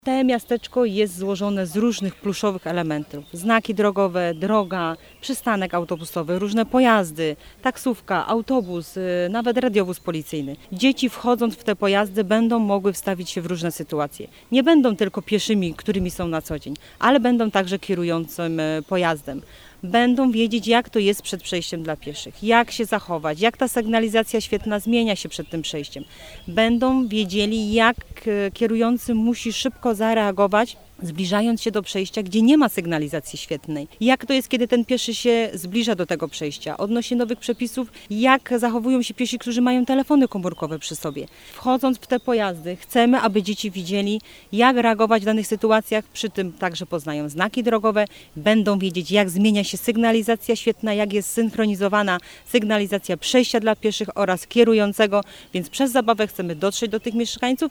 To miasteczko jest złożone z różnych pluszowych elementów. Znaki drogowe, droga, przystanek autobusowy, różne pojazdy, taksówka, autobus, nawet radiowóz policyjny. Dzieci wchodząc w te pojazdy będą mogły wstawić się w różne sytuacje. Nie będą tylko pieszymi, którymi są na co dzień, ale będą także kierującym pojazdem. Będą wiedzieć, jak to jest przed przejściem dla pieszych, jak się zachować, jak ta sygnalizacja świetlna zmienia się przed tym przejściem. Będą wiedzieli, jak kierujący musi szybko zareagować, zbliżając się do przejścia, gdzie nie ma sygnalizacji świetlnej. Jak to jest, kiedy ten pieszy się zbliża do tego przejścia, odnośnie nowych przepisów, jak zachowują się piesi, którzy mają telefony komórkowe przy sobie. Wchodząc w te pojazdy, chcemy, aby dzieci widzieli, jak reagować w danych sytuacjach, przy tym także poznają znaki drogowe, będą wiedzieć, jak zmienia się sygnalizacja świetlna, jak jest synchronizowana sygnalizacja przejścia dla pieszych oraz kierującego, więc przez zabawę chcemy dotrzeć do tych mieszkańców